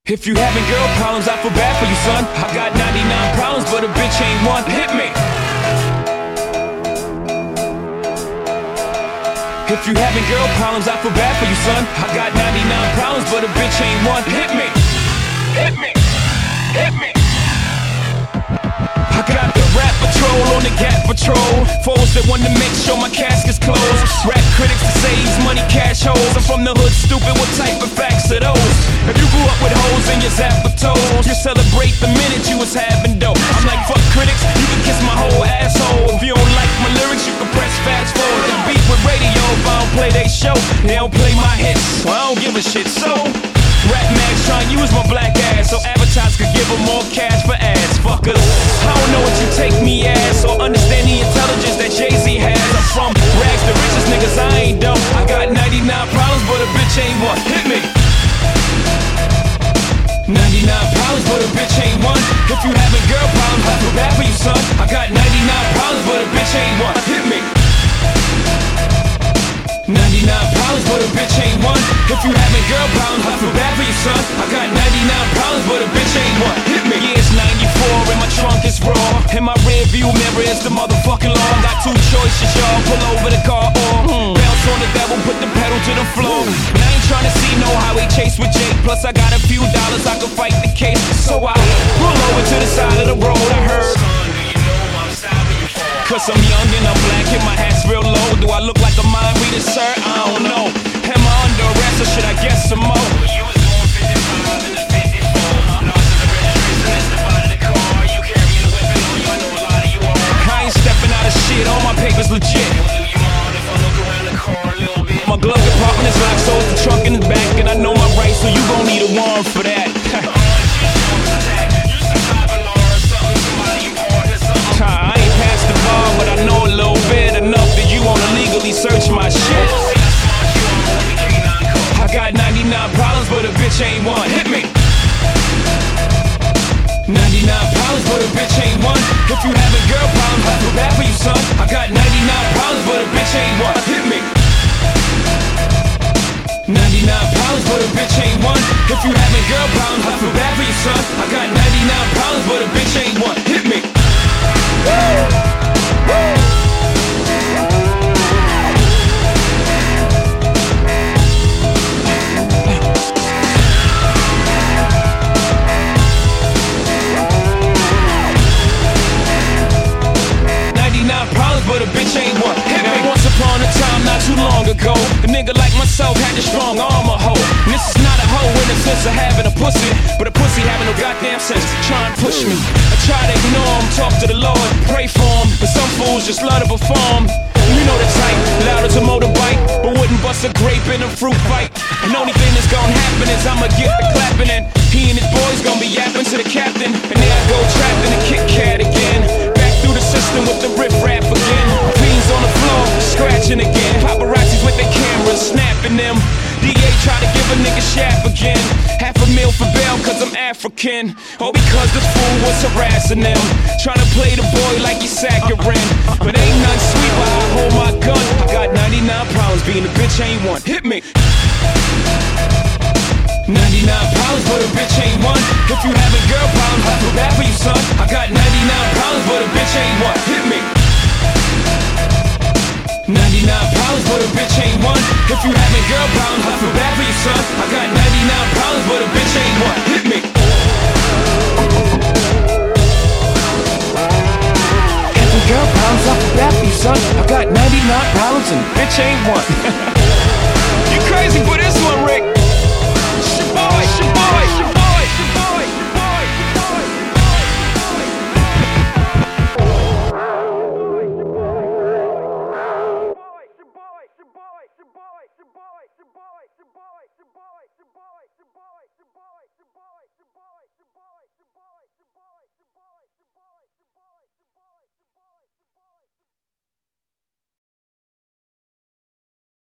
If you having girl problems, I feel bad for you, son. I got 99 problems, but a bitch ain't one. Hit me. If you having girl problems, I feel bad for you, son. I got 99 problems, but a bitch ain't one. Hit me. Hit me. Hit me. I got the rap patrol on the Gap Patrol. Foes that want to make sure my casket's closed. Rap critics that say he's money cash holes. I'm from the hood, stupid, what type of facts are those? If you grew up with hoes in your zapper toes, you celebrate the minute you was having dope. I'm like, fuck critics, you can kiss my whole asshole. If you don't like my lyrics, you can press fast forward. The beat with radio, if I don't play they show, they don't play my hits, so I don't give a shit. So Rap Mags trying to use my black ass so advertisers could give them more cash for ads. Fuckers, I don't know what you take me as or understand the intelligence that Jay-Z has. I'm from rags to riches, niggas, I ain't dumb. I got 99 problems, but a bitch ain't one. Hit me. 99 problems, but a bitch ain't one. If you having girl problems, I feel bad for you, son. I got 99 problems, but a bitch ain't one. Hit me. 99 problems, but a bitch ain't one. If you having girl problems, I feel bad for you, son. I got 99 problems, but a bitch ain't one. Hit me. Yeah, it's 94 and my trunk is raw. In my rear view mirror is the motherfucking law. Got two choices, y'all. Pull over the car or bounce on the devil, put the pedal to the floor. But I ain't tryna see no highway chase with Jake. Plus I got a few dollars, I can fight the case. So I pull over to the side of the road. I heard, cause I'm young and I'm black and my hat's real low. Do I look like a mind reader, sir? I don't know. Am I under arrest or should I guess some more? You was doing 55 and it's 54. Lost in the registration, that's the body of the car. You carrying a weapon on you, I know a lot of you are. I ain't stepping out of shit, all my papers legit. Do you mind if I look around the car a little bit? My glove compartment is locked, so it's the trunk in the back. And I know my rights, so you gon' need a warrant for that. I ain't past the bar, but I know a little bit enough that you wanna legally search my shit. I got 99 problems, but a bitch ain't one. Hit me. 99 problems, but a bitch ain't one. If you having girl problems, I feel bad for you, son. I got 99 problems, but a bitch ain't one. Hit me. 99 problems, but a bitch ain't one. If you having girl problems, I feel bad for you, son. I got 99 problems, but a bitch ain't one. Hit me. 99 problems, but a bitch ain't one. Hit me. Once upon a time, not too long ago, a nigga like myself had a strong arm, a hoe. And this is not a hoe in the sense of having a pussy, but a pussy having no goddamn sense. Try and push me. I try to ignore him, talk to the Lord, pray for him, but some fools just love to perform. You know the type, loud as a motorbike, but wouldn't bust a grape in a fruit fight. And the only thing that's gonna happen is I'ma get the clapping, and he and his boys gonna be yapping to the captain. And there I go trapped in a Kit Kat again, back through the system with the riff-raff again. Fiends on the floor, scratching again. Paparazzis with their cameras, snapping them. DA try to give a nigga shaft again. $500,000 for bail cause I'm African, or because this fool was harassing them. Trying to play the boy like he's saccharine, but ain't nothing sweet while I hold my gun. I got 99 problems, being a bitch ain't one. Hit me. 99 problems, but a bitch ain't one. If you having girl problems, I feel bad for you, son. I got 99 problems, but a bitch ain't one. Hit me. 99 problems, but a bitch ain't one. If you having girl problems, I feel bad for you, son. I got 99 problems, but a bitch ain't one. Hit me. Having girl problems, I feel bad for you, son. I got 99 problems and a bitch ain't one. You crazy, but